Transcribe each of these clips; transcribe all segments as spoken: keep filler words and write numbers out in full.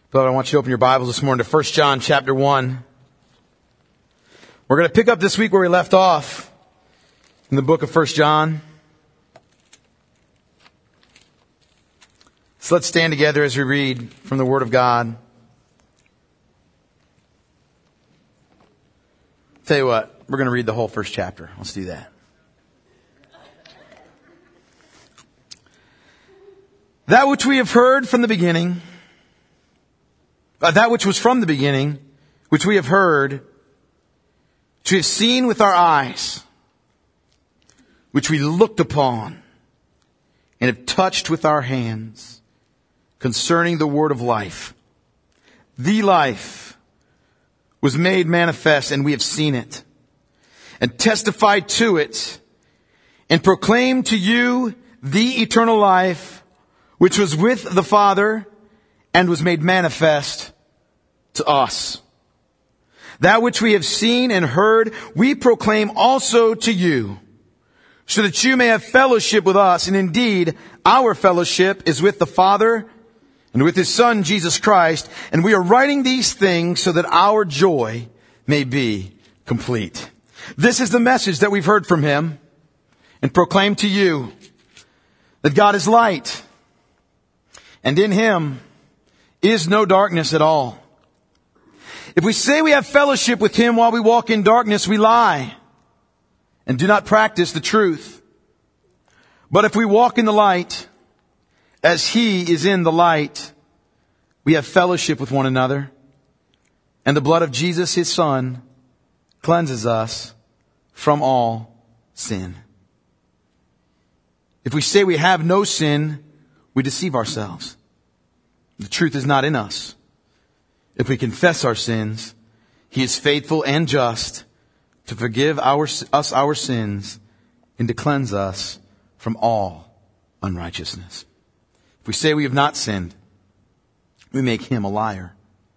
But I want you to open your Bibles this morning to First John chapter one. We're going to pick up this week where we left off in the book of First John. So let's stand together as we read from the Word of God. Tell you what, we're going to read the whole first chapter. Let's do that. That which we have heard from the beginning, uh, that which was from the beginning, which we have heard, which we have seen with our eyes, which we looked upon and have touched with our hands, concerning the word of life. The life was made manifest, and we have seen it, and testified to it, and proclaimed to you the eternal life, which was with the Father, and was made manifest to us. That which we have seen and heard, we proclaim also to you, so that you may have fellowship with us. And indeed, our fellowship is with the Father and with His Son, Jesus Christ. And we are writing these things so that our joy may be complete. This is the message that we've heard from Him and proclaim to you, that God is light, and in Him is no darkness at all. If we say we have fellowship with Him while we walk in darkness, we lie and do not practice the truth. But if we walk in the light, as He is in the light, we have fellowship with one another. And the blood of Jesus, His Son, cleanses us from all sin. If we say we have no sin, we deceive ourselves. The truth is not in us. If we confess our sins, He is faithful and just to forgive our, us our sins and to cleanse us from all unrighteousness. If we say we have not sinned, we make Him a liar,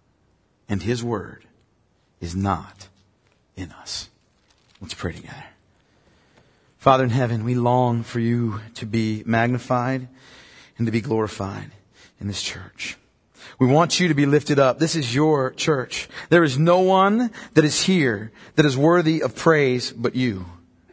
and His word is not in us. Let's pray together. Father in heaven, we long for You to be magnified and to be glorified in this church. We want You to be lifted up. This is Your church. There is no one that is here that is worthy of praise but You.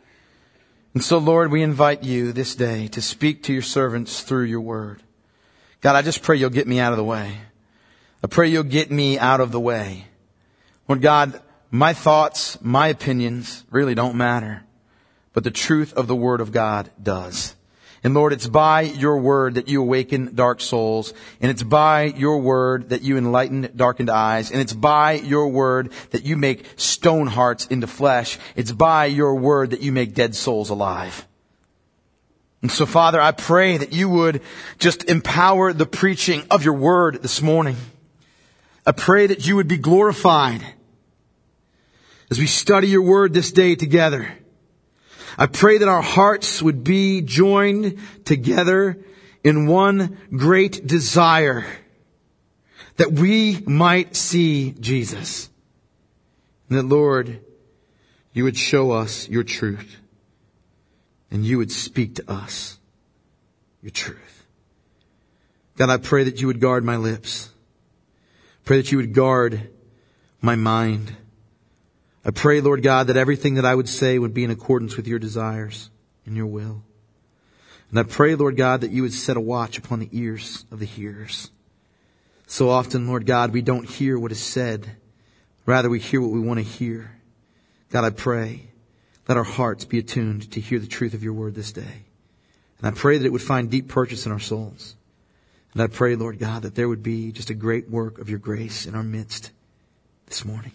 And so, Lord, we invite You this day to speak to Your servants through Your word. God, I just pray You'll get me out of the way. I pray You'll get me out of the way. Lord God, my thoughts, my opinions really don't matter, but the truth of the word of God does. And Lord, it's by Your word that You awaken dark souls. And it's by Your word that You enlighten darkened eyes. And it's by Your word that You make stone hearts into flesh. It's by Your word that You make dead souls alive. And so, Father, I pray that You would just empower the preaching of Your word this morning. I pray that You would be glorified as we study Your word this day together. I pray that our hearts would be joined together in one great desire, that we might see Jesus. And that, Lord, You would show us Your truth, and You would speak to us Your truth. God, I pray that You would guard my lips. Pray that You would guard my mind. I pray, Lord God, that everything that I would say would be in accordance with Your desires and Your will. And I pray, Lord God, that You would set a watch upon the ears of the hearers. So often, Lord God, we don't hear what is said. Rather, we hear what we want to hear. God, I pray, let our hearts be attuned to hear the truth of Your word this day. And I pray that it would find deep purchase in our souls. And I pray, Lord God, that there would be just a great work of Your grace in our midst this morning.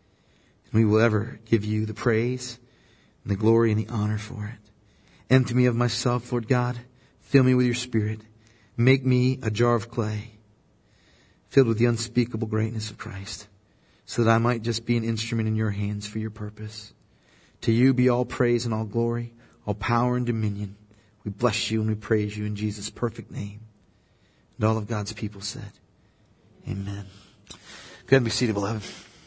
We will ever give You the praise and the glory and the honor for it. Empty me of myself, Lord God. Fill me with Your Spirit. Make me a jar of clay filled with the unspeakable greatness of Christ, so that I might just be an instrument in Your hands for Your purpose. To You be all praise and all glory, all power and dominion. We bless You and we praise You in Jesus' perfect name. And all of God's people said, amen. Go ahead and be seated, beloved.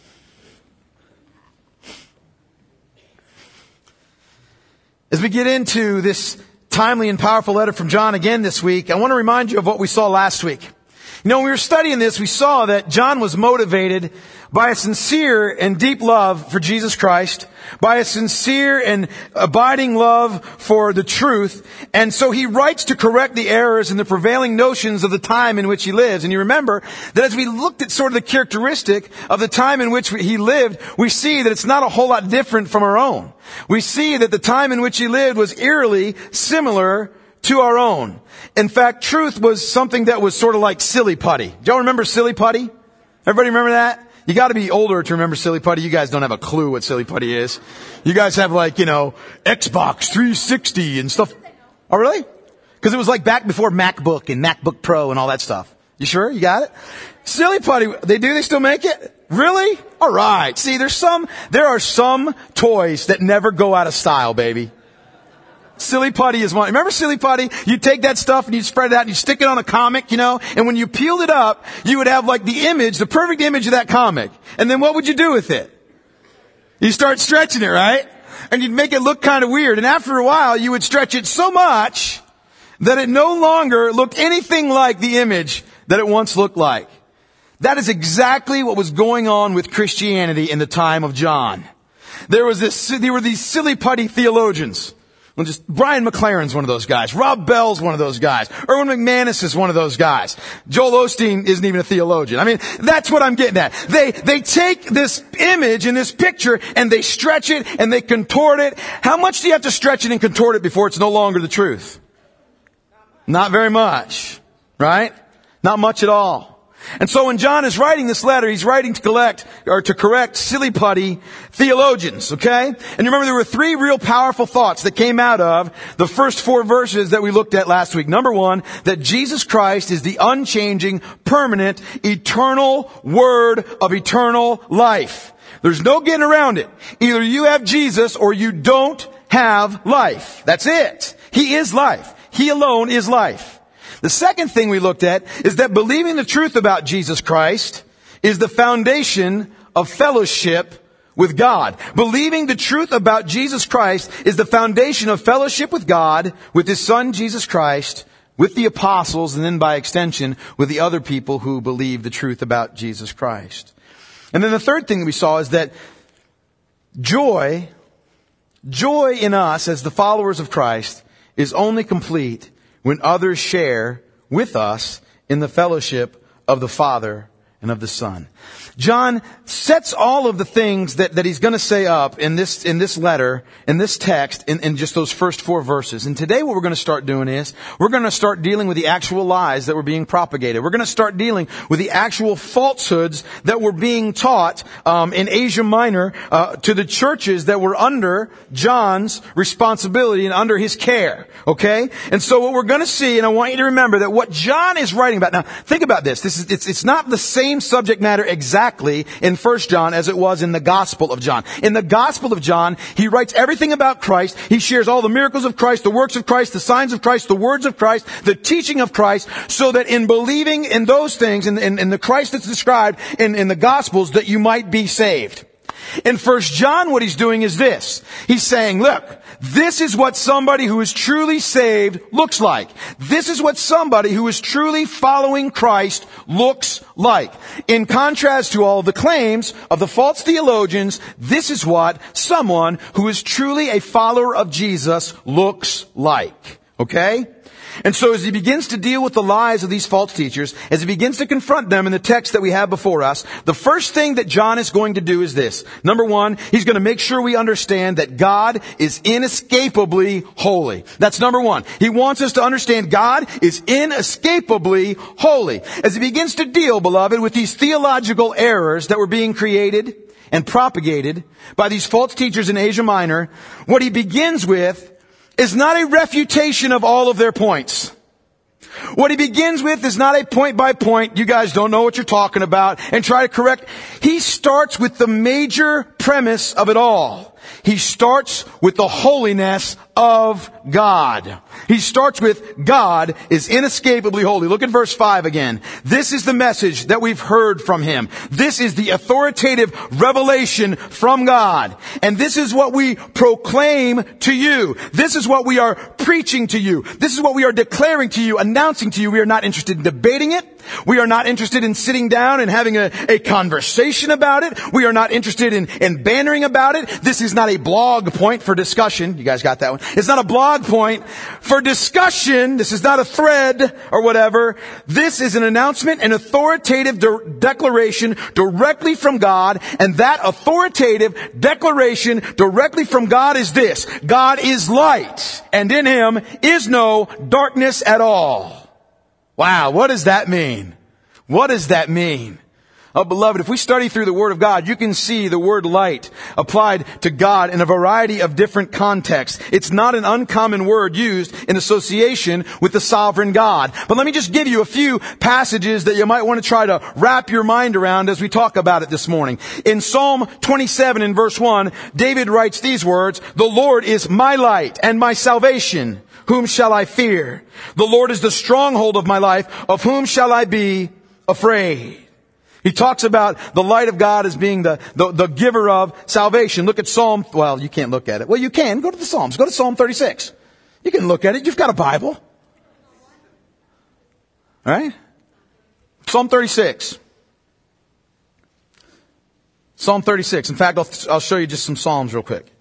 As we get into this timely and powerful letter from John again this week, I want to remind you of what we saw last week. You know, when we were studying this, we saw that John was motivated by a sincere and deep love for Jesus Christ, by a sincere and abiding love for the truth. And so he writes to correct the errors and the prevailing notions of the time in which he lives. And you remember that as we looked at sort of the characteristic of the time in which he lived, we see that it's not a whole lot different from our own. We see that the time in which he lived was eerily similar to our own. In fact, truth was something that was sort of like silly putty. Do y'all remember silly putty? Everybody remember that? You gotta be older to remember silly putty. You guys don't have a clue what silly putty is. You guys have like, you know, Xbox three sixty and stuff. Oh, really? Because it was like back before MacBook and MacBook Pro and all that stuff. You sure? You got it? Silly putty, they do? They still make it? Really? Alright. See, there's some, there are some toys that never go out of style, baby. Silly putty is one. Remember silly putty? You take that stuff and you spread it out and you stick it on a comic, you know, and when you peeled it up, you would have like the image, the perfect image of that comic. And then what would you do with it? You start stretching it, right? And you'd make it look kind of weird. And after a while, you would stretch it so much that it no longer looked anything like the image that it once looked like. That is exactly what was going on with Christianity in the time of John. There was this, there were these silly putty theologians. Well, just Brian McLaren's one of those guys. Rob Bell's one of those guys. Erwin McManus is one of those guys. Joel Osteen isn't even a theologian. I mean, that's what I'm getting at. They, they take this image and this picture and they stretch it and they contort it. How much do you have to stretch it and contort it before it's no longer the truth? Not very much. Right? Not much at all. And so when John is writing this letter, he's writing to collect, or to correct silly putty theologians, okay? And remember there were three real powerful thoughts that came out of the first four verses that we looked at last week. Number one, that Jesus Christ is the unchanging, permanent, eternal Word of eternal life. There's no getting around it. Either you have Jesus or you don't have life. That's it. He is life. He alone is life. The second thing we looked at is that believing the truth about Jesus Christ is the foundation of fellowship with God. Believing the truth about Jesus Christ is the foundation of fellowship with God, with His Son Jesus Christ, with the apostles, and then by extension with the other people who believe the truth about Jesus Christ. And then the third thing that we saw is that joy, joy in us as the followers of Christ is only complete when others share with us in the fellowship of the Father and of the Son. John sets all of the things that, that he's going to say up in this, in this letter, in this text, in, in just those first four verses. And today what we're going to start doing is, we're going to start dealing with the actual lies that were being propagated. We're going to start dealing with the actual falsehoods that were being taught, um, in Asia Minor, uh, to the churches that were under John's responsibility and under his care. Okay? And so what we're going to see, and I want you to remember that what John is writing about, now think about this, this is, it's, it's not the same subject matter exactly in First John as it was in the Gospel of John. In the Gospel of John, he writes everything about Christ. He shares all the miracles of Christ, the works of Christ, the signs of Christ, the words of Christ, the teaching of Christ, so that in believing in those things, in, in, in the Christ that's described in, in the Gospels, that you might be saved. In First John, what he's doing is this. He's saying, look, this is what somebody who is truly saved looks like. This is what somebody who is truly following Christ looks like. In contrast to all the claims of the false theologians, this is what someone who is truly a follower of Jesus looks like. Okay? And so as he begins to deal with the lies of these false teachers, as he begins to confront them in the text that we have before us, the first thing that John is going to do is this. Number one, he's going to make sure we understand that God is inescapably holy. That's number one. He wants us to understand God is inescapably holy. As he begins to deal, beloved, with these theological errors that were being created and propagated by these false teachers in Asia Minor, what he begins with is not a refutation of all of their points. What he begins with is not a point by point, you guys don't know what you're talking about, and try to correct. He starts with the major premise of it all. He starts with the holiness of God. He starts with God is inescapably holy. Look at verse five again. This is the message that we've heard from Him. This is the authoritative revelation from God. And this is what we proclaim to you. This is what we are preaching to you. This is what we are declaring to you, announcing to you. We are not interested in debating it. We are not interested in sitting down and having a, a conversation about it. We are not interested in, in bantering about it. This is not a blog point for discussion. You guys got that one? It's not a blog point for discussion. This is not a thread or whatever. This is an announcement, an authoritative de- declaration directly from God. And that authoritative declaration directly from God is this: God is light, and in Him is no darkness at all. Wow, what does that mean? What does that mean? Oh, beloved, if we study through the Word of God, you can see the word light applied to God in a variety of different contexts. It's not an uncommon word used in association with the sovereign God. But let me just give you a few passages that you might want to try to wrap your mind around as we talk about it this morning. In Psalm twenty-seven in verse one, David writes these words: "The Lord is my light and my salvation. Whom shall I fear? The Lord is the stronghold of my life. Of whom shall I be afraid?" He talks about the light of God as being the, the, the giver of salvation. Look at Psalm, well, you can't look at it. Well, you can. Go to the Psalms. Go to Psalm thirty-six. You can look at it. You've got a Bible. All right? Psalm thirty-six. Psalm thirty-six. In fact, I'll, I'll show you just some Psalms real quick.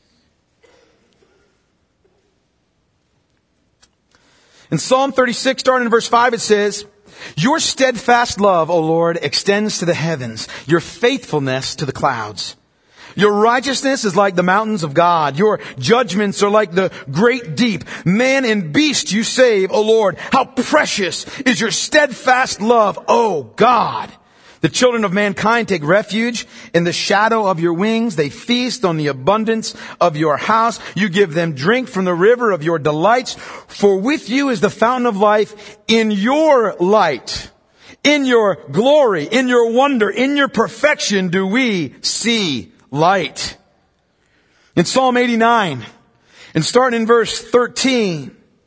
In Psalm thirty-six, starting in verse five, it says, "Your steadfast love, O Lord, extends to the heavens, your faithfulness to the clouds. Your righteousness is like the mountains of God. Your judgments are like the great deep. Man and beast you save, O Lord. How precious is your steadfast love, O God. The children of mankind take refuge in the shadow of your wings. They feast on the abundance of your house. You give them drink from the river of your delights. For with you is the fountain of life. In your light, in your glory, in your wonder, in your perfection do we see light." In Psalm eighty-nine, and starting in verse thirteen,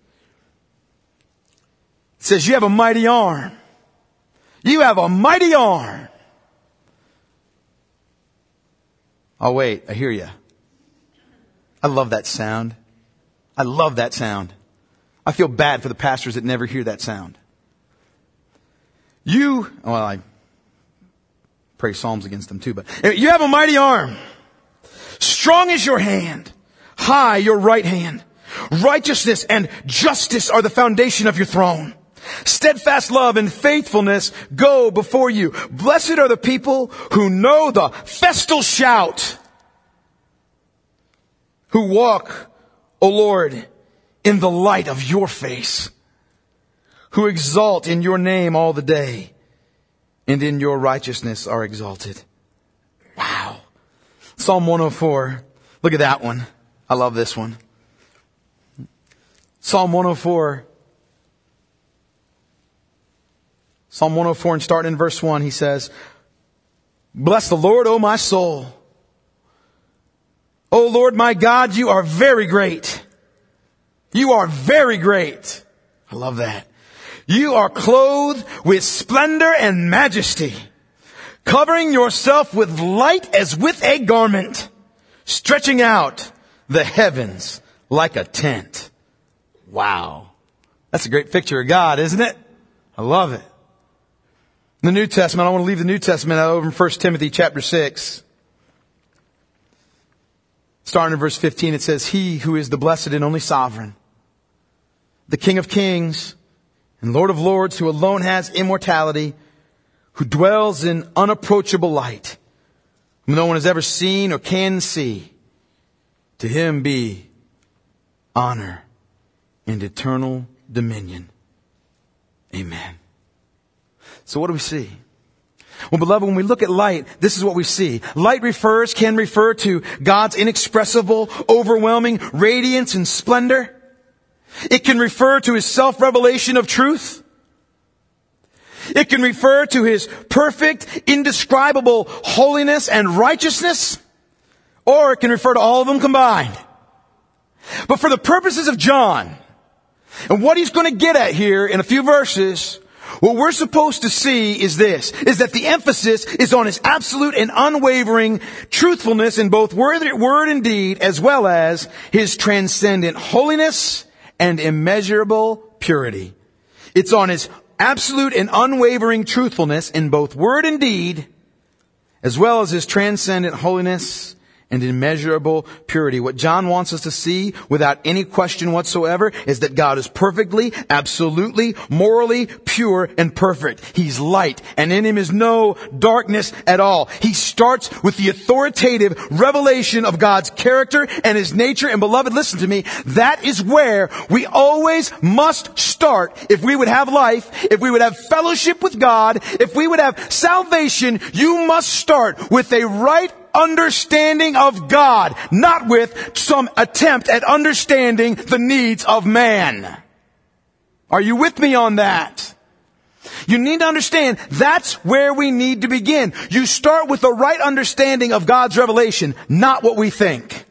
it says, "You have a mighty arm. You have a mighty arm." Oh, wait, I hear you. I love that sound. I love that sound. I feel bad for the pastors that never hear that sound. You, well, I pray psalms against them too, but you have a mighty arm. Strong is your hand. High your right hand. Righteousness and justice are the foundation of your throne. Steadfast love and faithfulness go before you. Blessed are the people who know the festal shout, who walk, O Lord, in the light of your face, who exalt in your name all the day, and in your righteousness are exalted. Wow. Psalm one oh four. Look at that one. I love this one. Psalm one oh four. Psalm one oh four, and starting in verse one, he says, "Bless the Lord, O my soul. O Lord my God, you are very great. You are very great." I love that. "You are clothed with splendor and majesty, covering yourself with light as with a garment, stretching out the heavens like a tent." Wow. That's a great picture of God, isn't it? I love it. In the New Testament, I want to leave the New Testament out over in First Timothy chapter six. Starting in verse fifteen, it says, "He who is the blessed and only sovereign, the King of kings and Lord of lords, who alone has immortality, who dwells in unapproachable light, whom no one has ever seen or can see, to him be honor and eternal dominion. Amen." So what do we see? Well, beloved, when we look at light, this is what we see. Light refers, can refer to God's inexpressible, overwhelming radiance and splendor. It can refer to His self-revelation of truth. It can refer to His perfect, indescribable holiness and righteousness. Or it can refer to all of them combined. But for the purposes of John, and what he's going to get at here in a few verses, what we're supposed to see is this, is that the emphasis is on His absolute and unwavering truthfulness in both word, word and deed, as well as His transcendent holiness and immeasurable purity. It's on His absolute and unwavering truthfulness in both word and deed, as well as his transcendent holiness and immeasurable purity. What John wants us to see without any question whatsoever is that God is perfectly, absolutely, morally pure and perfect. He's light, and in him is no darkness at all. He starts with the authoritative revelation of God's character and his nature. And beloved, listen to me, that is where we always must start if we would have life, if we would have fellowship with God, if we would have salvation. You must start with a right understanding of God, not with some attempt at understanding the needs of man. Are you with me on that? You need to understand that's where we need to begin. You start with the right understanding of God's revelation, not what we think.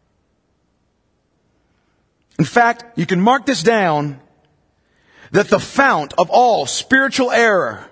In fact, you can mark this down, that the fount of all spiritual error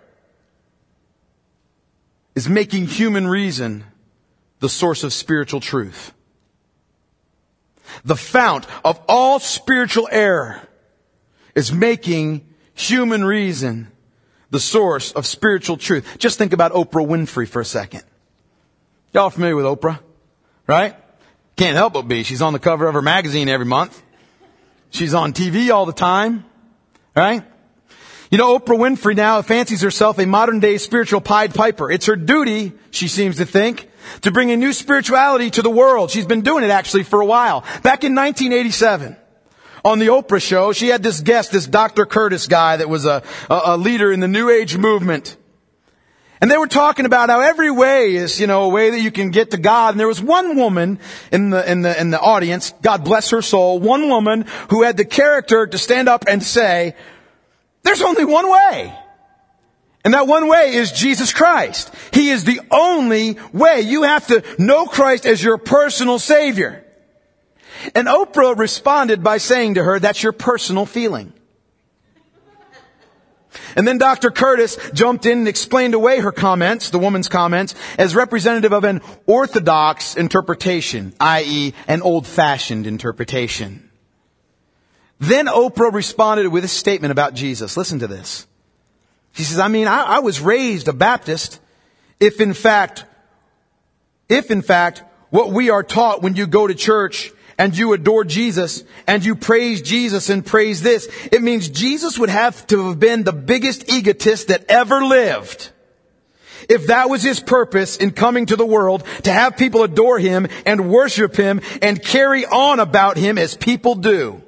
is making human reason the source of spiritual truth. The fount of all spiritual error is making human reason the source of spiritual truth. Just think about Oprah Winfrey for a second. Y'all familiar with Oprah, right? Can't help but be. She's on the cover of her magazine every month. She's on T V all the time, right? You know, Oprah Winfrey now fancies herself a modern-day spiritual Pied Piper. It's her duty, she seems to think, to bring a new spirituality to the world. She's been doing it actually for a while. Back in nineteen eighty-seven, on the Oprah show, she had this guest, this Doctor Curtis guy that was a, a, a leader in the New Age movement. And they were talking about how every way is, you know, a way that you can get to God. And there was one woman in the, in the, in the audience, God bless her soul, one woman who had the character to stand up and say, there's only one way. And that one way is Jesus Christ. He is the only way. You have to know Christ as your personal Savior. And Oprah responded by saying to her, that's your personal feeling. And then Doctor Curtis jumped in and explained away her comments, the woman's comments, as representative of an orthodox interpretation, that is an old-fashioned interpretation. Then Oprah responded with a statement about Jesus. Listen to this. She says, I mean, I, I was raised a Baptist. If in fact, if in fact, what we are taught when you go to church and you adore Jesus and you praise Jesus and praise this, it means Jesus would have to have been the biggest egotist that ever lived. If that was his purpose in coming to the world, to have people adore him and worship him and carry on about him as people do.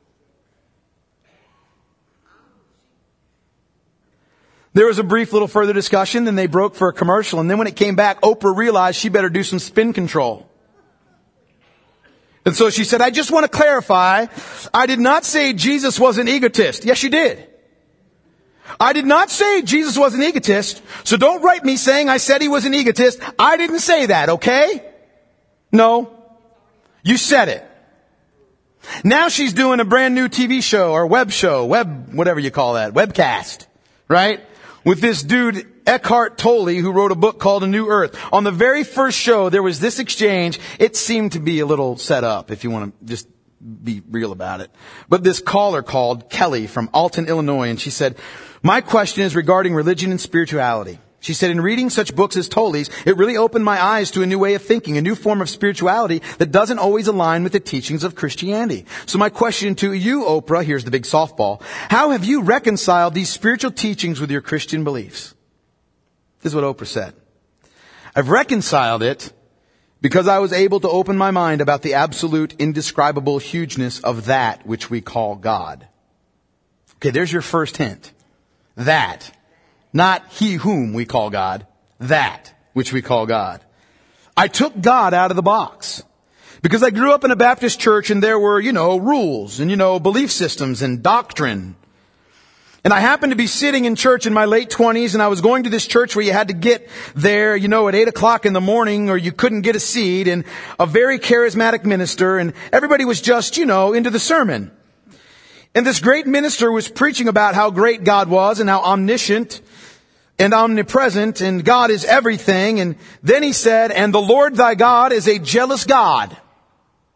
There was a brief little further discussion, then they broke for a commercial, and then when it came back, Oprah realized she better do some spin control. And so she said, I just want to clarify, I did not say Jesus was an egotist. Yes, you did. I did not say Jesus was an egotist, so don't write me saying I said he was an egotist. I didn't say that, okay? No. You said it. Now she's doing a brand new T V show or web show, web, whatever you call that, webcast, right? With this dude, Eckhart Tolle, who wrote a book called A New Earth. On the very first show, there was this exchange. It seemed to be a little set up, if you want to just be real about it. But this caller called Kelly from Alton, Illinois, and she said, my question is regarding religion and spirituality. She said, in reading such books as Tolle's, it really opened my eyes to a new way of thinking, a new form of spirituality that doesn't always align with the teachings of Christianity. So my question to you, Oprah, here's the big softball. How have you reconciled these spiritual teachings with your Christian beliefs? This is what Oprah said. I've reconciled it because I was able to open my mind about the absolute, indescribable hugeness of that which we call God. Okay, there's your first hint. That. Not he whom we call God, that which we call God. I took God out of the box because I grew up in a Baptist church and there were, you know, rules and, you know, belief systems and doctrine. And I happened to be sitting in church in my late twenties and I was going to this church where you had to get there, you know, at eight o'clock in the morning or you couldn't get a seat, and a very charismatic minister, and everybody was just, you know, into the sermon. And this great minister was preaching about how great God was and how omniscient and omnipresent, and God is everything. And then he said, and the Lord thy God is a jealous God.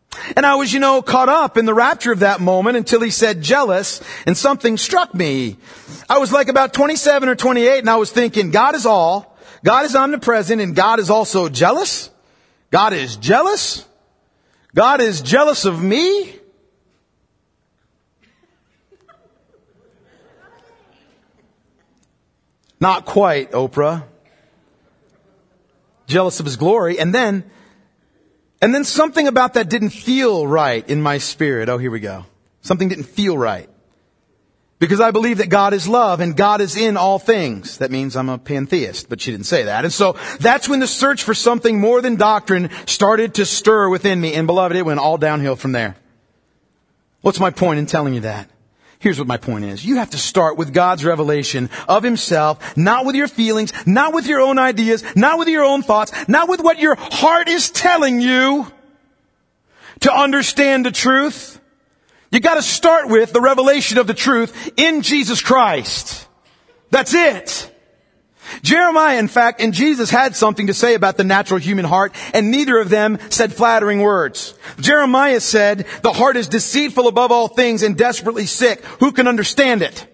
And I was, you know, caught up in the rapture of that moment until he said jealous, and something struck me. I was like about twenty-seven or twenty-eight, and I was thinking, God is all, God is omnipresent, and God is also jealous? God is jealous? God is jealous of me? Not quite, Oprah. Jealous of his glory. And then, and then something about that didn't feel right in my spirit. Oh, here we go. Something didn't feel right. Because I believe that God is love and God is in all things. That means I'm a pantheist, but she didn't say that. And so that's when the search for something more than doctrine started to stir within me. And beloved, it went all downhill from there. What's my point in telling you that? Here's what my point is. You have to start with God's revelation of himself, not with your feelings, not with your own ideas, not with your own thoughts, not with what your heart is telling you to understand the truth. You got to start with the revelation of the truth in Jesus Christ. That's it. Jeremiah, in fact, and Jesus had something to say about the natural human heart, and neither of them said flattering words. Jeremiah said, the heart is deceitful above all things and desperately sick. Who can understand it?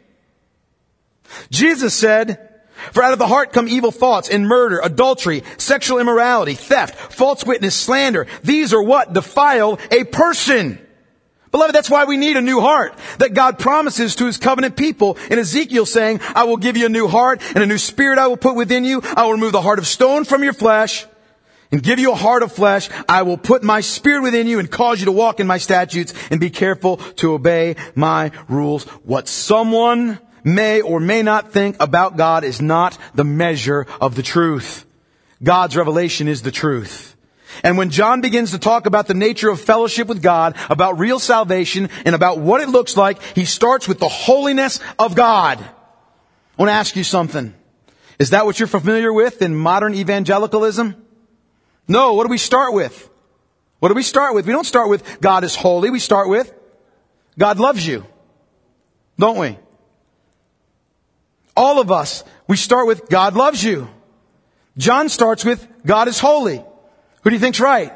Jesus said, for out of the heart come evil thoughts and murder, adultery, sexual immorality, theft, false witness, slander. These are what defile a person. Beloved, that's why we need a new heart that God promises to his covenant people in Ezekiel, saying, I will give you a new heart and a new spirit I will put within you. I will remove the heart of stone from your flesh and give you a heart of flesh. I will put my spirit within you and cause you to walk in my statutes and be careful to obey my rules. What someone may or may not think about God is not the measure of the truth. God's revelation is the truth. And when John begins to talk about the nature of fellowship with God, about real salvation, and about what it looks like, he starts with the holiness of God. I want to ask you something. Is that what you're familiar with in modern evangelicalism? No, what do we start with? What do we start with? We don't start with God is holy. We start with God loves you. Don't we? All of us, we start with God loves you. John starts with God is holy. Who do you think's right?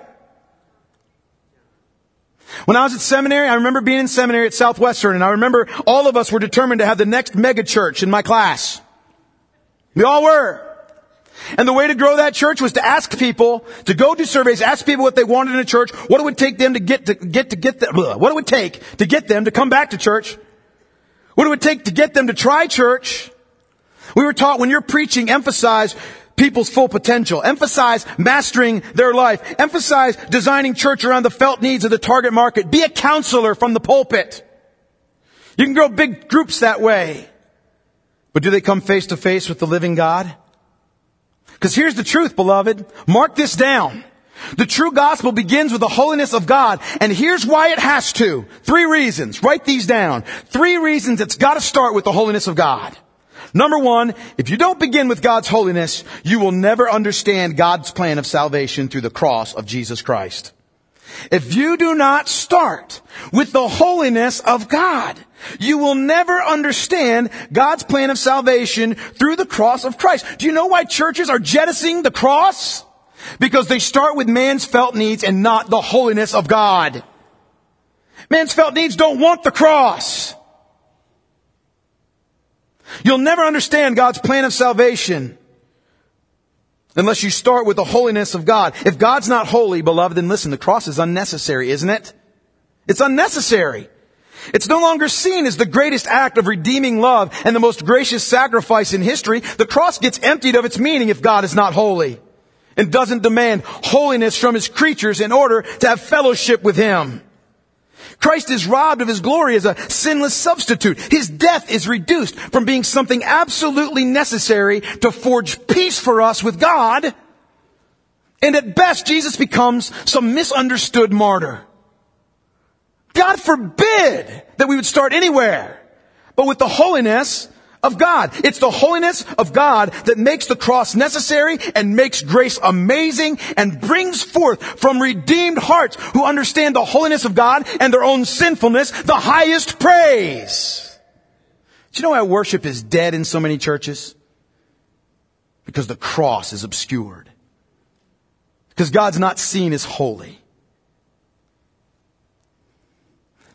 When I was at seminary, I remember being in seminary at Southwestern, and I remember all of us were determined to have the next mega church in my class. We all were. And the way to grow that church was to ask people, to go do surveys, ask people what they wanted in a church, what it would take them to get to get to get them, what it would take to get them to come back to church, what it would take to get them to try church. We were taught when you're preaching, emphasize people's full potential. Emphasize mastering their life. Emphasize designing church around the felt needs of the target market. Be a counselor from the pulpit. You can grow big groups that way. But do they come face to face with the living God? Because here's the truth, beloved. Mark this down. The true gospel begins with the holiness of God. And here's why it has to. Three reasons. Write these down. Three reasons it's got to start with the holiness of God. Number one, if you don't begin with God's holiness, you will never understand God's plan of salvation through the cross of Jesus Christ. If you do not start with the holiness of God, you will never understand God's plan of salvation through the cross of Christ. Do you know why churches are jettisoning the cross? Because they start with man's felt needs and not the holiness of God. Man's felt needs don't want the cross. You'll never understand God's plan of salvation unless you start with the holiness of God. If God's not holy, beloved, then listen, the cross is unnecessary, isn't it? It's unnecessary. It's no longer seen as the greatest act of redeeming love and the most gracious sacrifice in history. The cross gets emptied of its meaning if God is not holy and doesn't demand holiness from his creatures in order to have fellowship with him. Christ is robbed of his glory as a sinless substitute. His death is reduced from being something absolutely necessary to forge peace for us with God. And at best, Jesus becomes some misunderstood martyr. God forbid that we would start anywhere but with the holiness of God. It's the holiness of God that makes the cross necessary and makes grace amazing and brings forth from redeemed hearts who understand the holiness of God and their own sinfulness the highest praise. Do you know why worship is dead in so many churches? Because the cross is obscured. Because God's not seen as holy.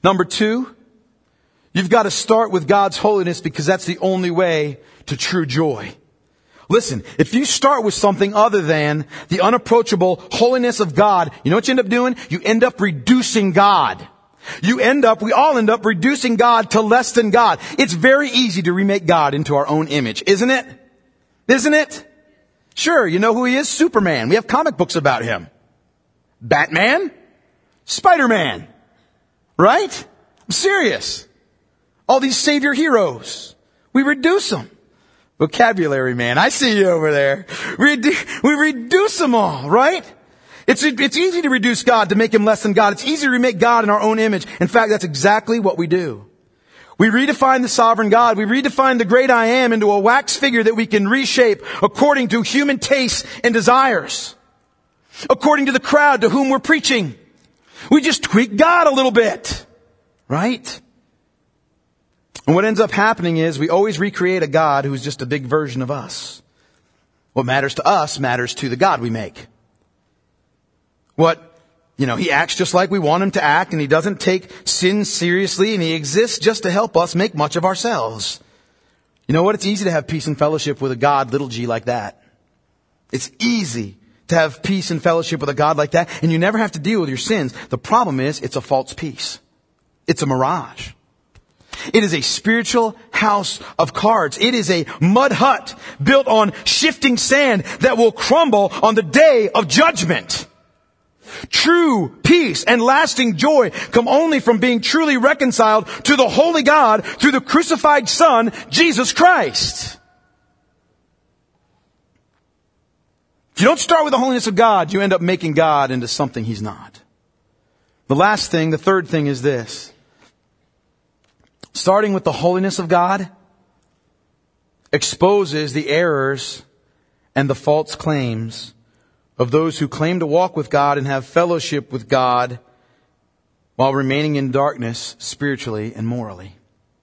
Number two, you've got to start with God's holiness because that's the only way to true joy. Listen, if you start with something other than the unapproachable holiness of God, you know what you end up doing? You end up reducing God. You end up, we all end up reducing God to less than God. It's very easy to remake God into our own image, isn't it? Isn't it? Sure, you know who he is? Superman. We have comic books about him. Batman? Spider-Man. Right? I'm serious. All these savior heroes. We reduce them. Vocabulary man. I see you over there. We, redu- we reduce them all, right? It's, it's easy to reduce God, to make him less than God. It's easy to remake God in our own image. In fact, that's exactly what we do. We redefine the sovereign God. We redefine the great I am into a wax figure that we can reshape according to human tastes and desires. According to the crowd to whom we're preaching. We just tweak God a little bit. Right? And what ends up happening is we always recreate a God who's just a big version of us. What matters to us matters to the God we make. What, you know, he acts just like we want him to act, and he doesn't take sin seriously, and he exists just to help us make much of ourselves. You know what? It's easy to have peace and fellowship with a God, little g, like that. It's easy to have peace and fellowship with a God like that, and you never have to deal with your sins. The problem is, it's a false peace. It's a mirage. It is a spiritual house of cards. It is a mud hut built on shifting sand that will crumble on the day of judgment. True peace and lasting joy come only from being truly reconciled to the holy God through the crucified Son, Jesus Christ. If you don't start with the holiness of God, you end up making God into something he's not. The last thing, the third thing is this. Starting with the holiness of God exposes the errors and the false claims of those who claim to walk with God and have fellowship with God while remaining in darkness spiritually and morally.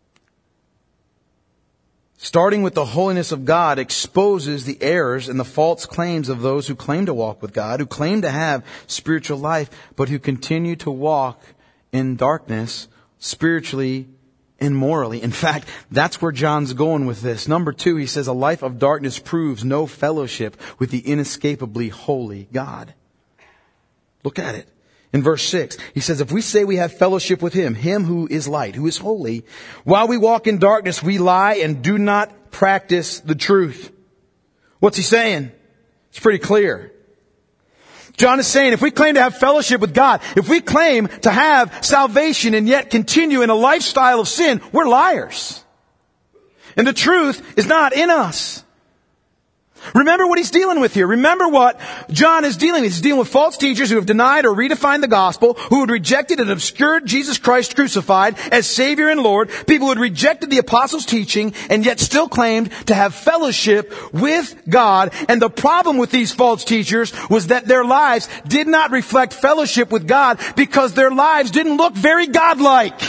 Starting with the holiness of God exposes the errors and the false claims of those who claim to walk with God, who claim to have spiritual life, but who continue to walk in darkness spiritually and morally. In fact, that's where John's going with this. Number two, he says a life of darkness proves no fellowship with the inescapably holy God. Look at it. In verse six, he says, if we say we have fellowship with him, him who is light, who is holy, while we walk in darkness, we lie and do not practice the truth. What's he saying? It's pretty clear. John is saying, if we claim to have fellowship with God, if we claim to have salvation and yet continue in a lifestyle of sin, we're liars. And the truth is not in us. Remember what he's dealing with here. Remember what John is dealing with. He's dealing with false teachers who have denied or redefined the gospel, who had rejected and obscured Jesus Christ crucified as Savior and Lord, people who had rejected the apostles' teaching and yet still claimed to have fellowship with God. And the problem with these false teachers was that their lives did not reflect fellowship with God because their lives didn't look very godlike.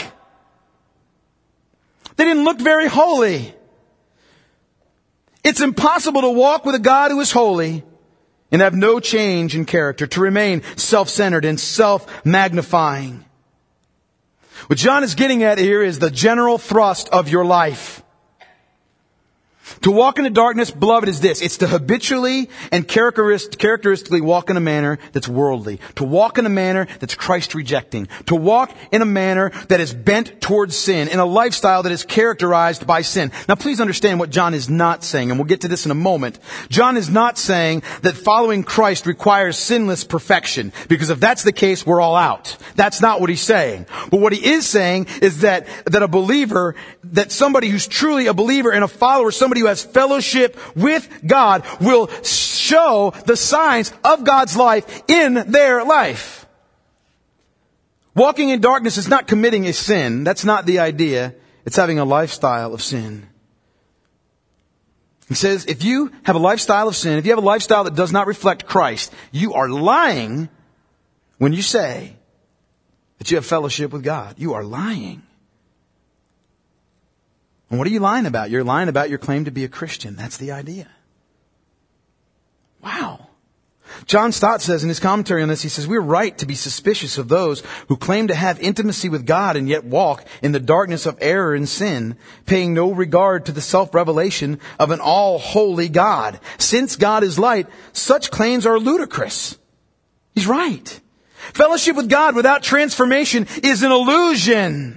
They didn't look very holy. It's impossible to walk with a God who is holy and have no change in character, to remain self-centered and self-magnifying. What John is getting at here is the general thrust of your life. To walk in the darkness, beloved, is this. It's to habitually and characteristically walk in a manner that's worldly. To walk in a manner that's Christ rejecting. To walk in a manner that is bent towards sin. In a lifestyle that is characterized by sin. Now please understand what John is not saying, and we'll get to this in a moment. John is not saying that following Christ requires sinless perfection. Because if that's the case, we're all out. That's not what he's saying. But what he is saying is that, that a believer, that somebody who's truly a believer and a follower, somebody who has fellowship with God will show the signs of God's life in their life. Walking in darkness is not committing a sin. That's not the idea. It's having a lifestyle of sin. He says, if you have a lifestyle of sin, if you have a lifestyle that does not reflect Christ, you are lying when you say that you have fellowship with God. You are lying. And what are you lying about? You're lying about your claim to be a Christian. That's the idea. Wow. John Stott says in his commentary on this, he says, we're right to be suspicious of those who claim to have intimacy with God and yet walk in the darkness of error and sin, paying no regard to the self-revelation of an all-holy God. Since God is light, such claims are ludicrous. He's right. Fellowship with God without transformation is an illusion.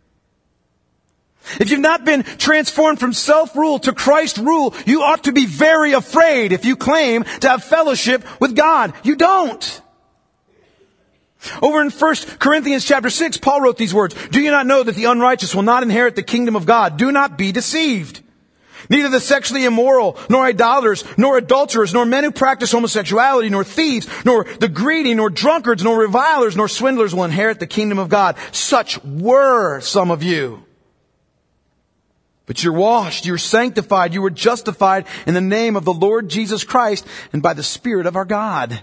If you've not been transformed from self-rule to Christ rule, you ought to be very afraid if you claim to have fellowship with God. You don't. Over in First Corinthians chapter six, Paul wrote these words, do you not know that the unrighteous will not inherit the kingdom of God? Do not be deceived. Neither the sexually immoral, nor idolaters, nor adulterers, nor men who practice homosexuality, nor thieves, nor the greedy, nor drunkards, nor revilers, nor swindlers will inherit the kingdom of God. Such were some of you. But you're washed, you're sanctified, you were justified in the name of the Lord Jesus Christ and by the Spirit of our God.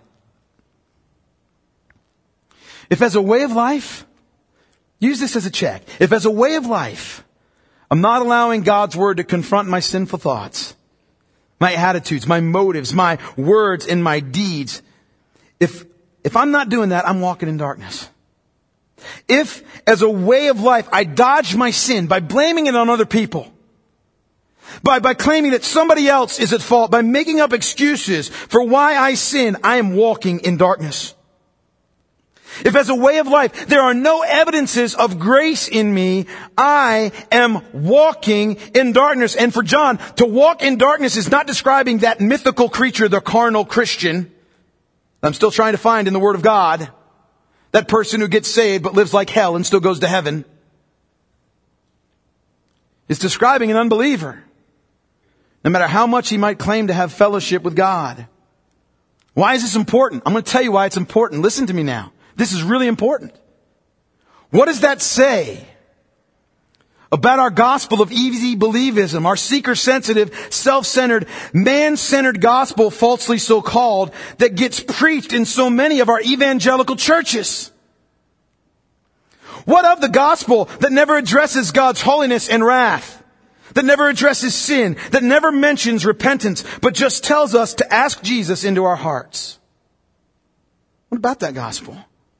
If as a way of life, use this as a check. If as a way of life, I'm not allowing God's Word to confront my sinful thoughts, my attitudes, my motives, my words, and my deeds, if, if I'm not doing that, I'm walking in darkness. If, as a way of life, I dodge my sin by blaming it on other people, by, by claiming that somebody else is at fault, by making up excuses for why I sin, I am walking in darkness. If as a way of life, there are no evidences of grace in me, I am walking in darkness. And for John, to walk in darkness is not describing that mythical creature, the carnal Christian, I'm still trying to find in the Word of God. That person who gets saved but lives like hell and still goes to heaven. It's describing an unbeliever. No matter how much he might claim to have fellowship with God. Why is this important? I'm going to tell you why it's important. Listen to me now. This is really important. What does that say about our gospel of easy believism, our seeker-sensitive, self-centered, man-centered gospel, falsely so called, that gets preached in so many of our evangelical churches? What of the gospel that never addresses God's holiness and wrath, that never addresses sin, that never mentions repentance, but just tells us to ask Jesus into our hearts? What about that gospel?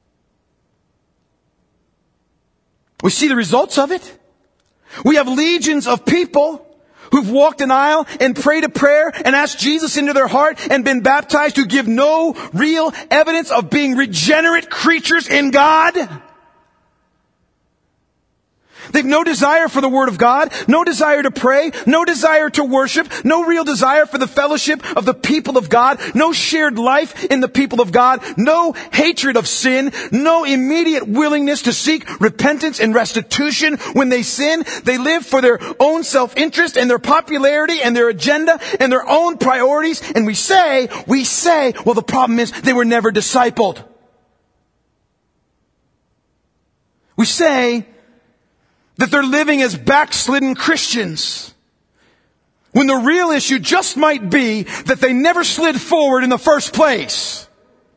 We see the results of it. We have legions of people who've walked an aisle and prayed a prayer and asked Jesus into their heart and been baptized who give no real evidence of being regenerate creatures in God. They've no desire for the Word of God, no desire to pray, no desire to worship, no real desire for the fellowship of the people of God, no shared life in the people of God, no hatred of sin, no immediate willingness to seek repentance and restitution when they sin. They live for their own self-interest and their popularity and their agenda and their own priorities. And we say, we say, well, the problem is they were never discipled. We say that they're living as backslidden Christians, when the real issue just might be that they never slid forward in the first place.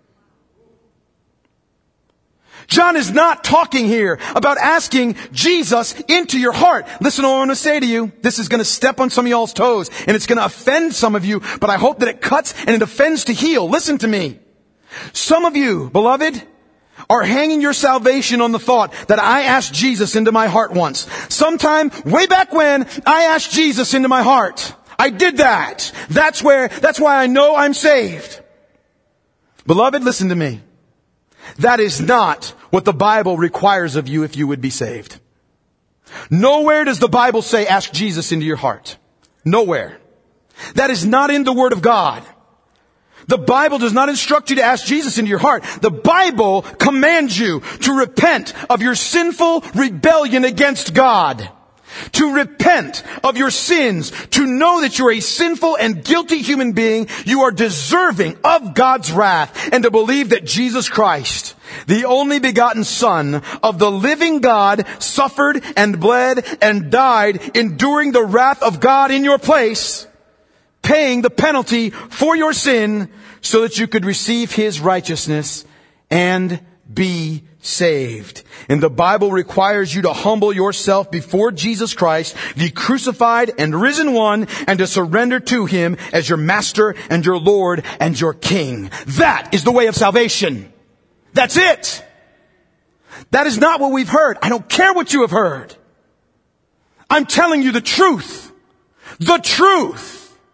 John is not talking here about asking Jesus into your heart. Listen to what I'm going to say to you. This is going to step on some of y'all's toes, and it's going to offend some of you, but I hope that it cuts and it offends to heal. Listen to me. Some of you, beloved, are hanging your salvation on the thought that I asked Jesus into my heart once. Sometime way back when, I asked Jesus into my heart. I did that. That's where, that's why I know I'm saved. Beloved, listen to me. That is not what the Bible requires of you if you would be saved. Nowhere does the Bible say ask Jesus into your heart. Nowhere. That is not in the Word of God. The Bible does not instruct you to ask Jesus into your heart. The Bible commands you to repent of your sinful rebellion against God. To repent of your sins. To know that you're a sinful and guilty human being. You are deserving of God's wrath. And to believe that Jesus Christ, the only begotten Son of the living God, suffered and bled and died, enduring the wrath of God in your place, paying the penalty for your sin so that you could receive His righteousness and be saved. And the Bible requires you to humble yourself before Jesus Christ, the crucified and risen one, and to surrender to Him as your Master and your Lord and your King. That is the way of salvation. That's it. That is not what we've heard. I don't care what you have heard. I'm telling you the truth. The truth.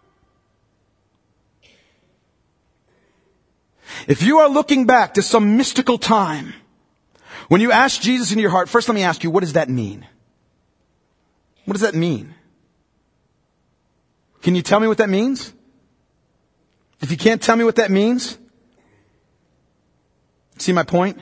If you are looking back to some mystical time, when you ask Jesus into your heart, first let me ask you, what does that mean? What does that mean? Can you tell me what that means? If you can't tell me what that means, see my point?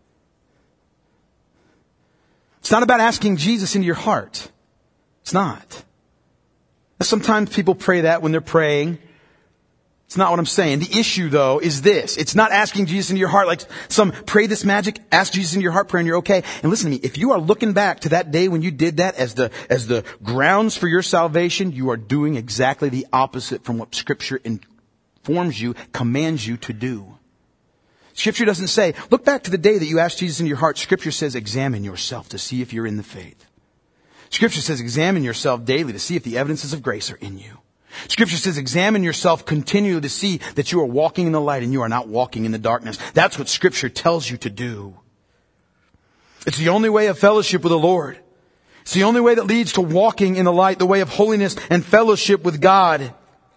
It's not about asking Jesus into your heart. It's not. Sometimes people pray that when they're praying. It's not what I'm saying. The issue, though, is this. It's not asking Jesus into your heart like some pray this magic, ask Jesus into your heart, pray and you're okay. And listen to me, if you are looking back to that day when you did that as the, as the grounds for your salvation, you are doing exactly the opposite from what Scripture informs you, commands you to do. Scripture doesn't say, look back to the day that you asked Jesus into your heart. Scripture says, examine yourself to see if you're in the faith. Scripture says, examine yourself daily to see if the evidences of grace are in you. Scripture says, examine yourself continually to see that you are walking in the light and you are not walking in the darkness. That's what Scripture tells you to do. It's the only way of fellowship with the Lord. It's the only way that leads to walking in the light, the way of holiness and fellowship with God,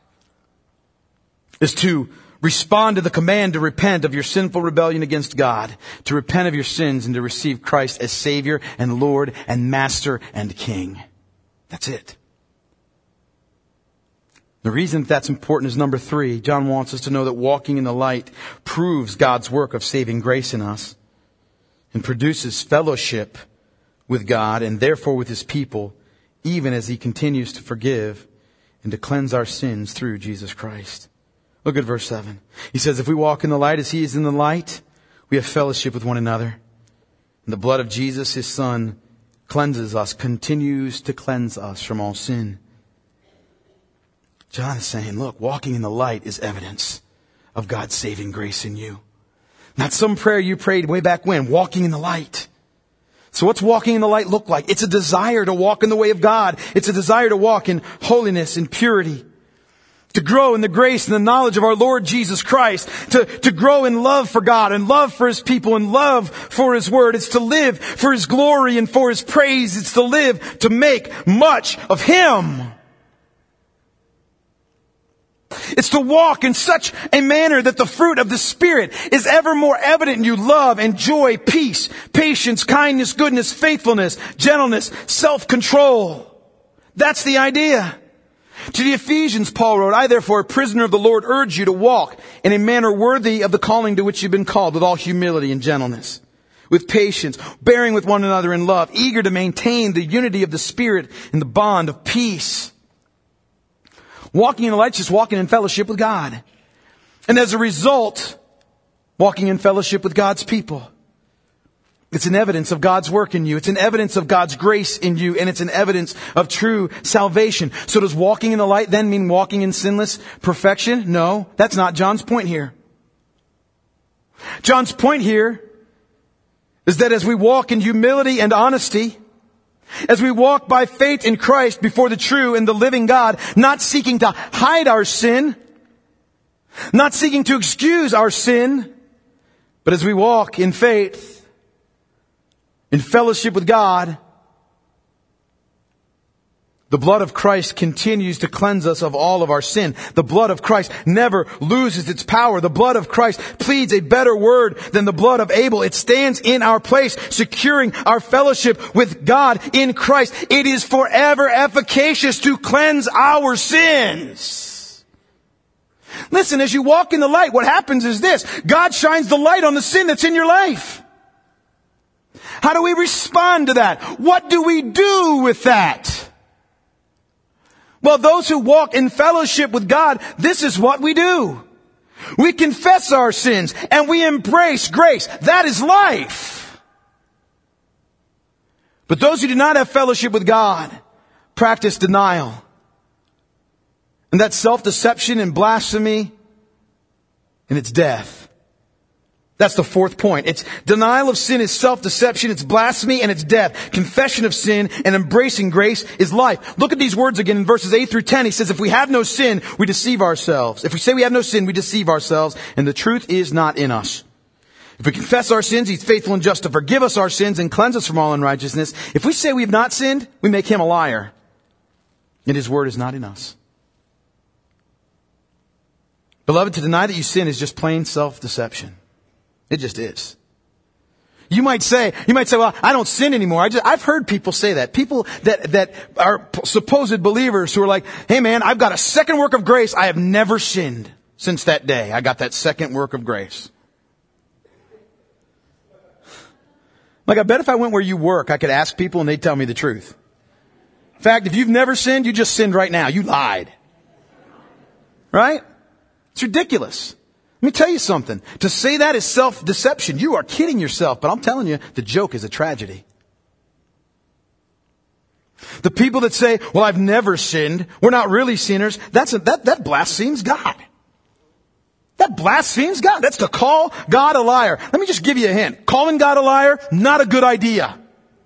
is to respond to the command to repent of your sinful rebellion against God, to repent of your sins and to receive Christ as Savior and Lord and Master and King. That's it. The reason that's important is number three. John wants us to know that walking in the light proves God's work of saving grace in us and produces fellowship with God and therefore with His people, even as He continues to forgive and to cleanse our sins through Jesus Christ. Look at verse seven. He says, if we walk in the light as He is in the light, we have fellowship with one another. And the blood of Jesus, His Son, cleanses us, continues to cleanse us from all sin. John is saying, look, walking in the light is evidence of God's saving grace in you. Not some prayer you prayed way back when, walking in the light. So what's walking in the light look like? It's a desire to walk in the way of God. It's a desire to walk in holiness and purity. To grow in the grace and the knowledge of our Lord Jesus Christ. To, to grow in love for God and love for His people and love for His Word. It's to live for His glory and for His praise. It's to live to make much of Him. It's to walk in such a manner that the fruit of the Spirit is ever more evident in you. Love and joy, peace, patience, kindness, goodness, faithfulness, gentleness, self-control. That's the idea. To the Ephesians, Paul wrote, I therefore, a prisoner of the Lord, urge you to walk in a manner worthy of the calling to which you've been called, with all humility and gentleness, with patience, bearing with one another in love, eager to maintain the unity of the Spirit in the bond of peace. Walking in the light is just walking in fellowship with God. And as a result, walking in fellowship with God's people. It's an evidence of God's work in you. It's an evidence of God's grace in you. And it's an evidence of true salvation. So does walking in the light then mean walking in sinless perfection? No, that's not John's point here. John's point here is that as we walk in humility and honesty, as we walk by faith in Christ before the true and the living God, not seeking to hide our sin, not seeking to excuse our sin, but as we walk in faith, in fellowship with God, the blood of Christ continues to cleanse us of all of our sin. The blood of Christ never loses its power. The blood of Christ pleads a better word than the blood of Abel. It stands in our place, securing our fellowship with God in Christ. It is forever efficacious to cleanse our sins. Listen, as you walk in the light, what happens is this. God shines the light on the sin that's in your life. How do we respond to that? What do we do with that? Well, those who walk in fellowship with God, this is what we do. We confess our sins and we embrace grace. That is life. But those who do not have fellowship with God practice denial. And that's self-deception and blasphemy, and it's death. That's the fourth point. It's denial of sin is self-deception, it's blasphemy, and it's death. Confession of sin and embracing grace is life. Look at these words again in verses eight through ten. He says, if we have no sin, we deceive ourselves. If we say we have no sin, we deceive ourselves, and the truth is not in us. If we confess our sins, He's faithful and just to forgive us our sins and cleanse us from all unrighteousness. If we say we have not sinned, we make Him a liar, and His word is not in us. Beloved, to deny that you sin is just plain self-deception. It just is. You might say, you might say, well, I don't sin anymore. I just, I've heard people say that. People that, that are supposed believers who are like, hey man, I've got a second work of grace. I have never sinned since that day. I got that second work of grace. Like, I bet if I went where you work, I could ask people and they'd tell me the truth. In fact, if you've never sinned, you just sinned right now. You lied. Right? It's ridiculous. Let me tell you something. To say that is self-deception. You are kidding yourself, but I'm telling you, the joke is a tragedy. The people that say, well, I've never sinned, we're not really sinners, that's a, that, that blasphemes God. That blasphemes God. That's to call God a liar. Let me just give you a hint. Calling God a liar, not a good idea.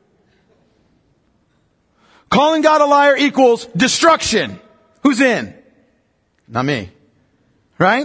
Calling God a liar equals destruction. Who's in? Not me. Right?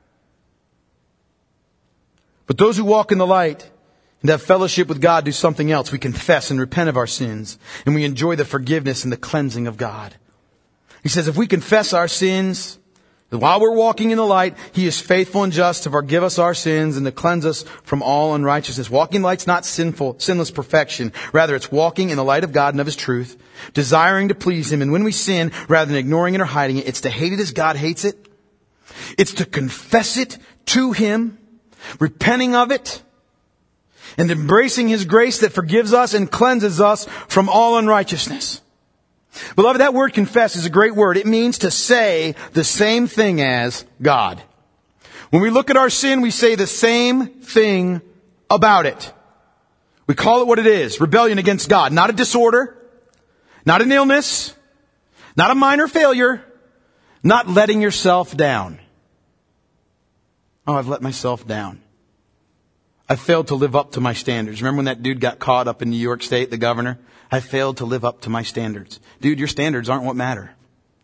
But those who walk in the light and have fellowship with God do something else. We confess and repent of our sins, and we enjoy the forgiveness and the cleansing of God. He says if we confess our sins, while we're walking in the light, He is faithful and just to forgive us our sins and to cleanse us from all unrighteousness. Walking in the light's not sinful, sinless perfection. Rather, it's walking in the light of God and of His truth, desiring to please Him. And when we sin, rather than ignoring it or hiding it, it's to hate it as God hates it. It's to confess it to Him, repenting of it, and embracing His grace that forgives us and cleanses us from all unrighteousness. Beloved, that word confess is a great word. It means to say the same thing as God. When we look at our sin, we say the same thing about it. We call it what it is, rebellion against God. Not a disorder, not an illness, not a minor failure, not letting yourself down. Oh, I've let myself down. I failed to live up to my standards. Remember when that dude got caught up in New York State, the governor? I failed to live up to my standards. Dude, your standards aren't what matter.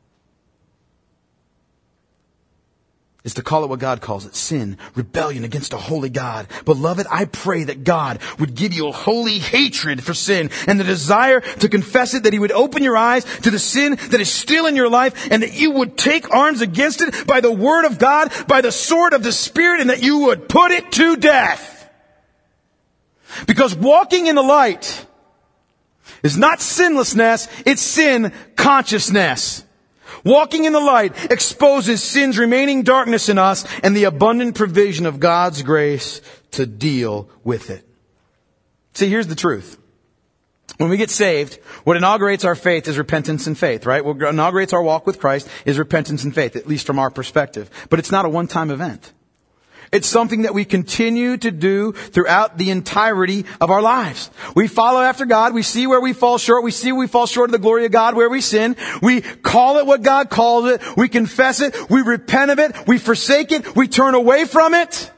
It's to call it what God calls it. Sin, rebellion against a holy God. Beloved, I pray that God would give you a holy hatred for sin and the desire to confess it, that He would open your eyes to the sin that is still in your life, and that you would take arms against it by the word of God, by the sword of the Spirit, and that you would put it to death. Because walking in the light is not sinlessness, it's sin consciousness. Walking in the light exposes sin's remaining darkness in us and the abundant provision of God's grace to deal with it. See, here's the truth. When we get saved, what inaugurates our faith is repentance and faith, right? What inaugurates our walk with Christ is repentance and faith, at least from our perspective. But it's not a one-time event. It's something that we continue to do throughout the entirety of our lives. We follow after God. We see where we fall short. We see where we fall short of the glory of God, where we sin. We call it what God calls it. We confess it. We repent of it. We forsake it. We turn away from it.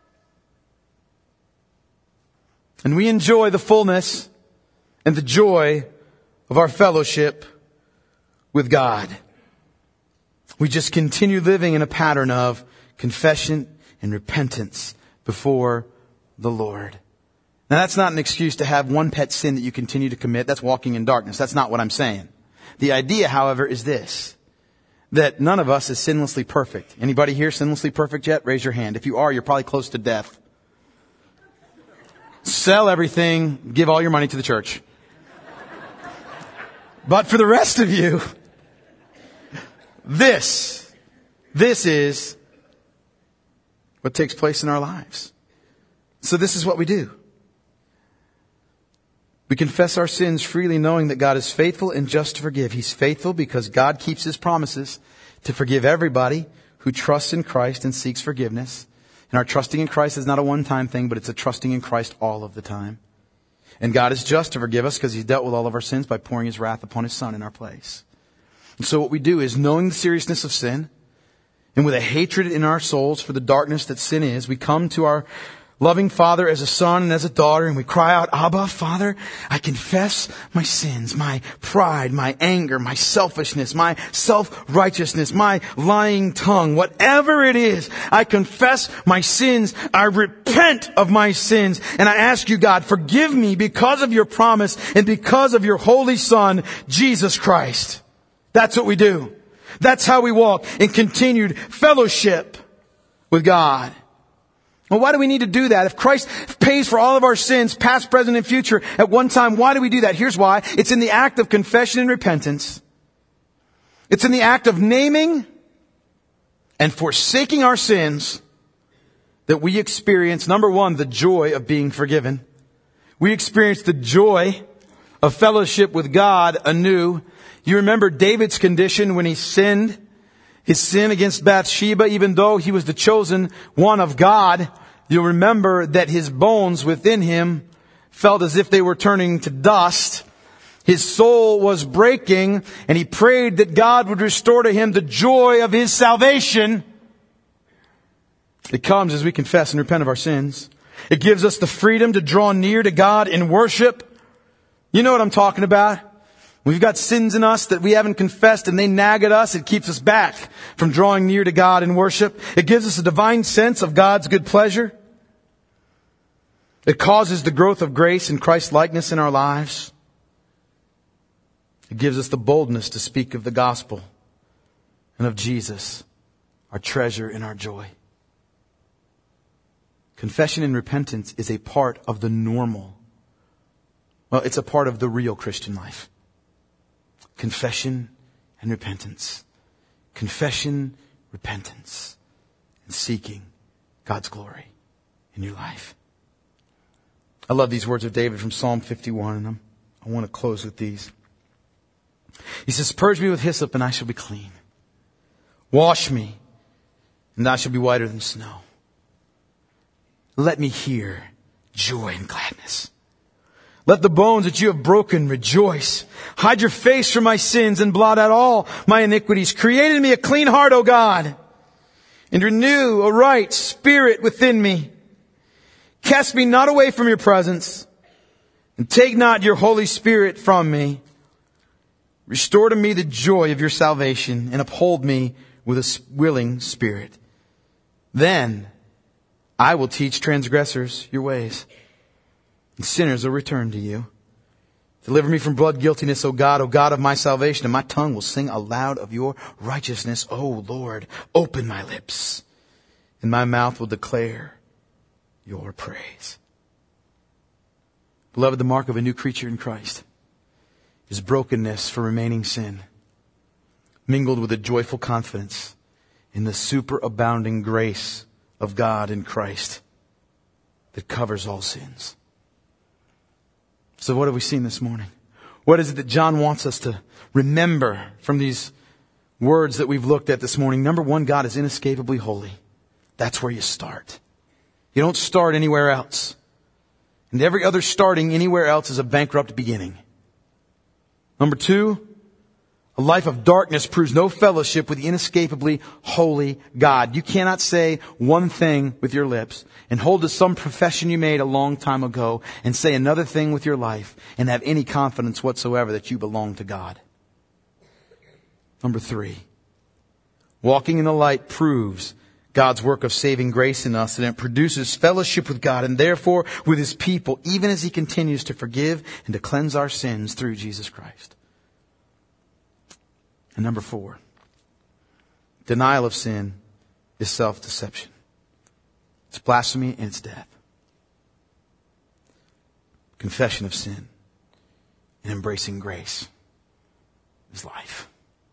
And we enjoy the fullness and the joy of our fellowship with God. We just continue living in a pattern of confession and repentance before the Lord. Now that's not an excuse to have one pet sin that you continue to commit. That's walking in darkness. That's not what I'm saying. The idea, however, is this, that none of us is sinlessly perfect. Anybody here sinlessly perfect yet? Raise your hand. If you are, you're probably close to death. Sell everything, give all your money to the church. But for the rest of you, this, this is what takes place in our lives. So this is what we do. We confess our sins freely, knowing that God is faithful and just to forgive. He's faithful because God keeps His promises to forgive everybody who trusts in Christ and seeks forgiveness. And our trusting in Christ is not a one-time thing, but it's a trusting in Christ all of the time. And God is just to forgive us because He's dealt with all of our sins by pouring His wrath upon His Son in our place. And so what we do is, knowing the seriousness of sin, and with a hatred in our souls for the darkness that sin is, we come to our loving father as a son and as a daughter, and we cry out, Abba, Father, I confess my sins, my pride, my anger, my selfishness, my self-righteousness, my lying tongue, whatever it is, I confess my sins, I repent of my sins, and I ask you, God, forgive me because of your promise and because of your holy Son, Jesus Christ. That's what we do. That's how we walk in continued fellowship with God. Well, why do we need to do that? If Christ pays for all of our sins, past, present, and future, at one time, why do we do that? Here's why. It's in the act of confession and repentance. It's in the act of naming and forsaking our sins that we experience, number one, the joy of being forgiven. We experience the joy of fellowship with God anew. You remember David's condition when he sinned, his sin against Bathsheba, even though he was the chosen one of God. You'll remember that his bones within him felt as if they were turning to dust. His soul was breaking, and he prayed that God would restore to him the joy of his salvation. It comes as we confess and repent of our sins. It gives us the freedom to draw near to God in worship. You know what I'm talking about. We've got sins in us that we haven't confessed and they nag at us. It keeps us back from drawing near to God in worship. It gives us a divine sense of God's good pleasure. It causes the growth of grace and Christ-likeness in our lives. It gives us the boldness to speak of the gospel and of Jesus, our treasure and our joy. Confession and repentance is a part of the normal. Well, it's a part of the real Christian life. Confession and repentance. Confession, repentance, and seeking God's glory in your life. I love these words of David from Psalm fifty-one, and I'm, I want to close with these. He says, purge me with hyssop and I shall be clean. Wash me and I shall be whiter than snow. Let me hear joy and gladness. Let the bones that you have broken rejoice. Hide your face from my sins and blot out all my iniquities. Create in me a clean heart, O God, and renew a right spirit within me. Cast me not away from your presence, and take not your Holy Spirit from me. Restore to me the joy of your salvation, and uphold me with a willing spirit. Then I will teach transgressors your ways, and sinners will return to you. Deliver me from blood guiltiness, O God, O God of my salvation, and my tongue will sing aloud of your righteousness. O Lord, open my lips, and my mouth will declare your praise. Beloved, the mark of a new creature in Christ is brokenness for remaining sin, mingled with a joyful confidence in the superabounding grace of God in Christ that covers all sins. So what have we seen this morning? What is it that John wants us to remember from these words that we've looked at this morning? Number one, God is inescapably holy. That's where you start. You don't start anywhere else. And every other starting anywhere else is a bankrupt beginning. Number two, a life of darkness proves no fellowship with the inescapably holy God. You cannot say one thing with your lips and hold to some profession you made a long time ago and say another thing with your life and have any confidence whatsoever that you belong to God. Number three, walking in the light proves God's work of saving grace in us, and it produces fellowship with God and therefore with His people, even as He continues to forgive and to cleanse our sins through Jesus Christ. And number four, denial of sin is self-deception. It's blasphemy and it's death. Confession of sin and embracing grace is life.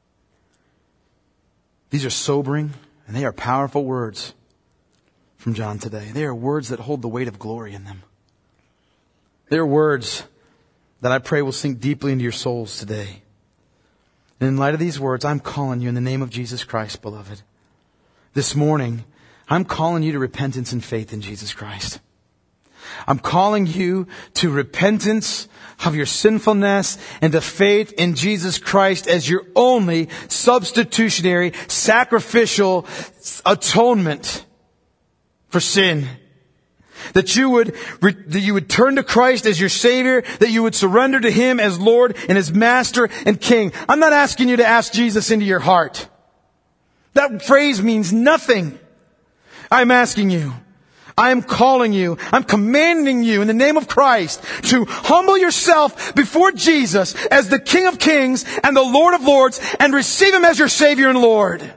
These are sobering and they are powerful words from John today. They are words that hold the weight of glory in them. They are words that I pray will sink deeply into your souls today. And in light of these words, I'm calling you in the name of Jesus Christ, beloved. This morning, I'm calling you to repentance and faith in Jesus Christ. I'm calling you to repentance of your sinfulness and to faith in Jesus Christ as your only substitutionary, sacrificial atonement for sin. That you would, that you would turn to Christ as your Savior, that you would surrender to Him as Lord and as Master and King. I'm not asking you to ask Jesus into your heart. That phrase means nothing. I'm asking you, I am calling you, I'm commanding you in the name of Christ to humble yourself before Jesus as the King of Kings and the Lord of Lords and receive Him as your Savior and Lord.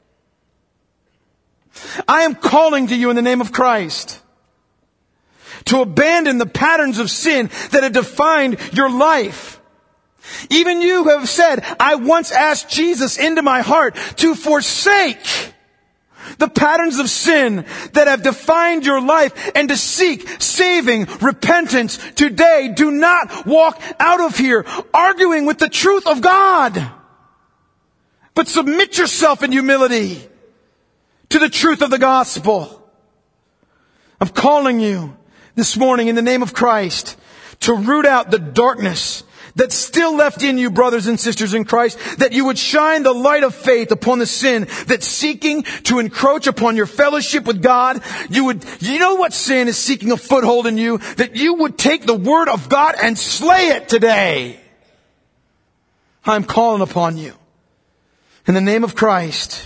I am calling to you in the name of Christ to abandon the patterns of sin that have defined your life. Even you who have said, I once asked Jesus into my heart, to forsake the patterns of sin that have defined your life and to seek saving repentance today. Do not walk out of here arguing with the truth of God, but submit yourself in humility to the truth of the gospel. I'm calling you this morning in the name of Christ to root out the darkness that's still left in you, brothers and sisters in Christ, that you would shine the light of faith upon the sin that's seeking to encroach upon your fellowship with God. You would, you know what sin is seeking a foothold in you? That you would take the word of God and slay it today. I'm calling upon you in the name of Christ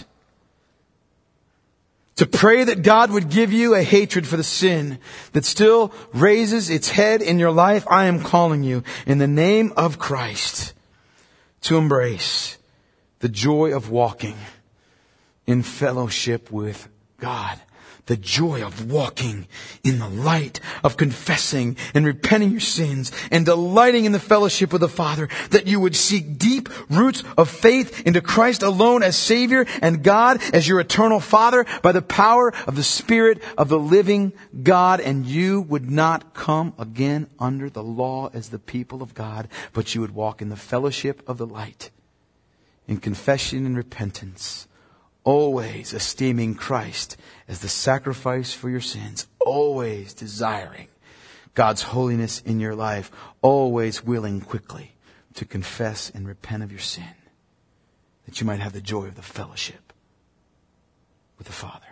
to pray that God would give you a hatred for the sin that still raises its head in your life. I am calling you in the name of Christ to embrace the joy of walking in fellowship with God. The joy of walking in the light of confessing and repenting your sins and delighting in the fellowship with the Father, that you would seek deep roots of faith into Christ alone as Savior and God as your eternal Father by the power of the Spirit of the living God, and you would not come again under the law as the people of God, but you would walk in the fellowship of the light, in confession and repentance, always esteeming Christ as the sacrifice for your sins, always desiring God's holiness in your life, always willing quickly to confess and repent of your sin, that you might have the joy of the fellowship with the Father.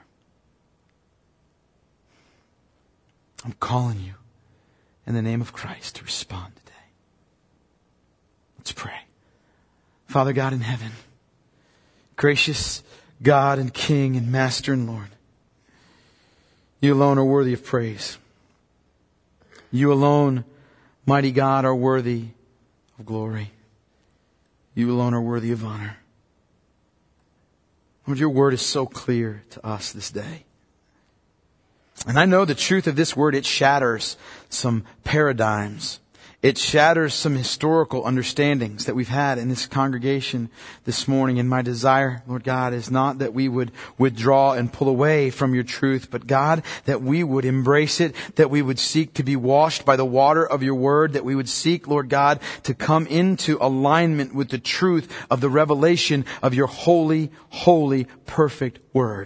I'm calling you in the name of Christ to respond today. Let's pray. Father God in heaven, gracious God and King and Master and Lord, You alone are worthy of praise. You alone, mighty God, are worthy of glory. You alone are worthy of honor. Lord, Your word is so clear to us this day. And I know the truth of this word, it shatters some paradigms. It shatters some historical understandings that we've had in this congregation this morning. And my desire, Lord God, is not that we would withdraw and pull away from Your truth, but God, that we would embrace it, that we would seek to be washed by the water of Your word, that we would seek, Lord God, to come into alignment with the truth of the revelation of Your holy, holy, perfect word.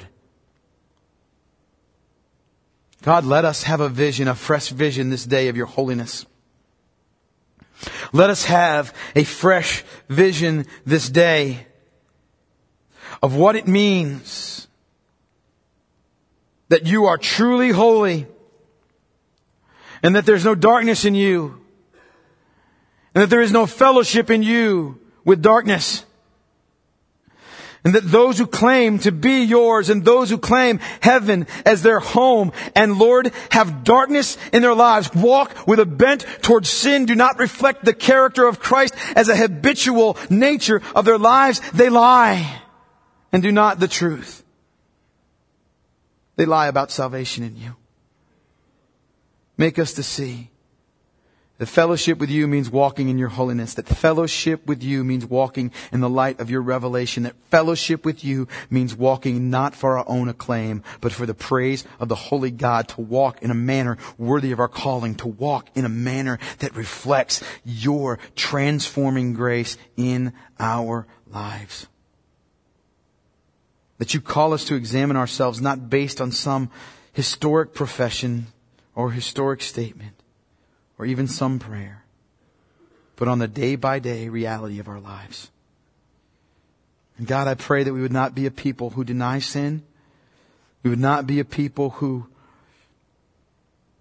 God, let us have a vision, a fresh vision this day of Your holiness. Let us have a fresh vision this day of what it means that You are truly holy and that there's no darkness in You and that there is no fellowship in You with darkness. And that those who claim to be Yours and those who claim heaven as their home and Lord have darkness in their lives, walk with a bent towards sin, do not reflect the character of Christ as a habitual nature of their lives, they lie and do not the truth. They lie about salvation in You. Make us to see that fellowship with You means walking in Your holiness. That fellowship with You means walking in the light of Your revelation. That fellowship with You means walking not for our own acclaim, but for the praise of the holy God. To walk in a manner worthy of our calling. To walk in a manner that reflects Your transforming grace in our lives. That You call us to examine ourselves not based on some historic profession or historic statement, or even some prayer, but on the day-by-day reality of our lives. And God, I pray that we would not be a people who deny sin. We would not be a people who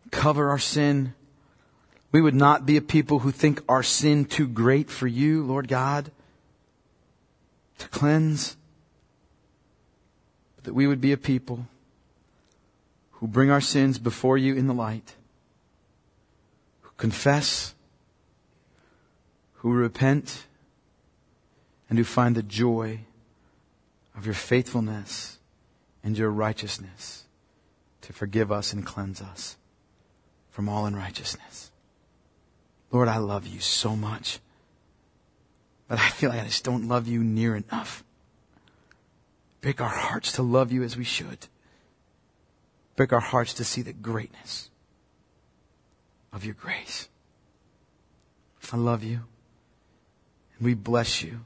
cover our sin. We would not be a people who think our sin too great for you, Lord God, to cleanse. But that we would be a people who bring our sins before you in the light, who confess, who repent, and who find the joy of your faithfulness and your righteousness to forgive us and cleanse us from all unrighteousness. Lord, I love you so much, but I feel like I just don't love you near enough. Break our hearts to love you as we should. Break our hearts to see the greatness of your grace. I love you. And we bless you.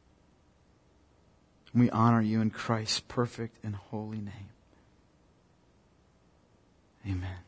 And we honor you in Christ's perfect and holy name. Amen.